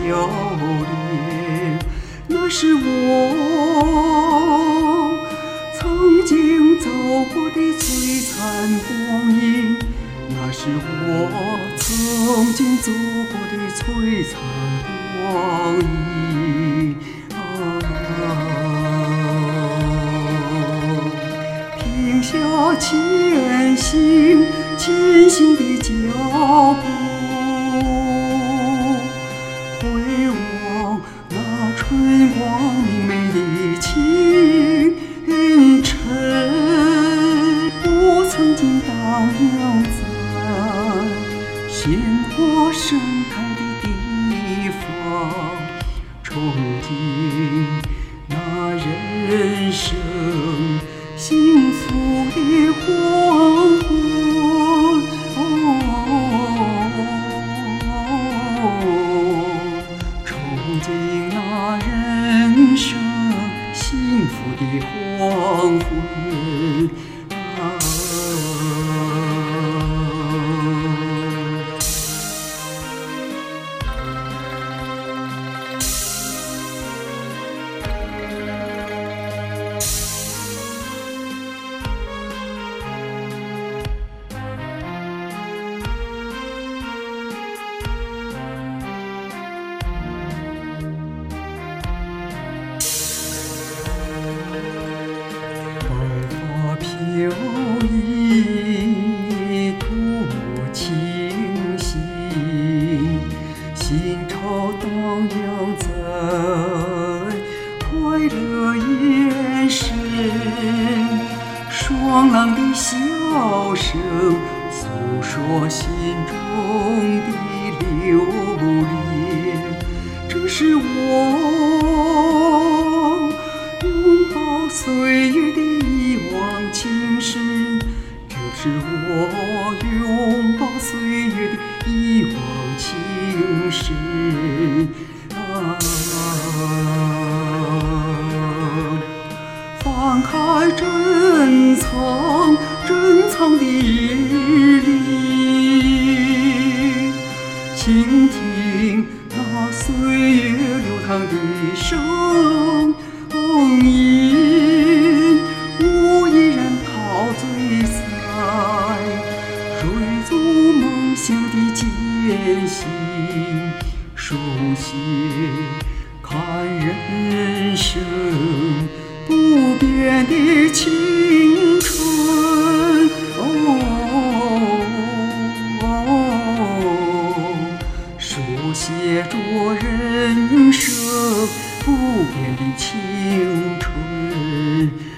恋，那是我曾经走过的璀璨光阴，那是我曾经走过的璀璨光阴。停下前行的脚步，回望那春光明媚的清晨，我曾经荡漾在鲜花盛开的地方，憧憬那人生幸福的黄昏，憧憬那人生幸福的黄昏。飘逸多么清新，心潮荡漾在快乐眼神，爽朗的笑声诉说心中的留恋，这是我拥抱岁月的一往情深，这是我拥抱岁月的一往情深。翻开珍藏的日历，倾听那岁月流淌的声音，我依然陶醉在追逐梦想的艰辛，书写看人生不变的青春。书写着人生不变的青春。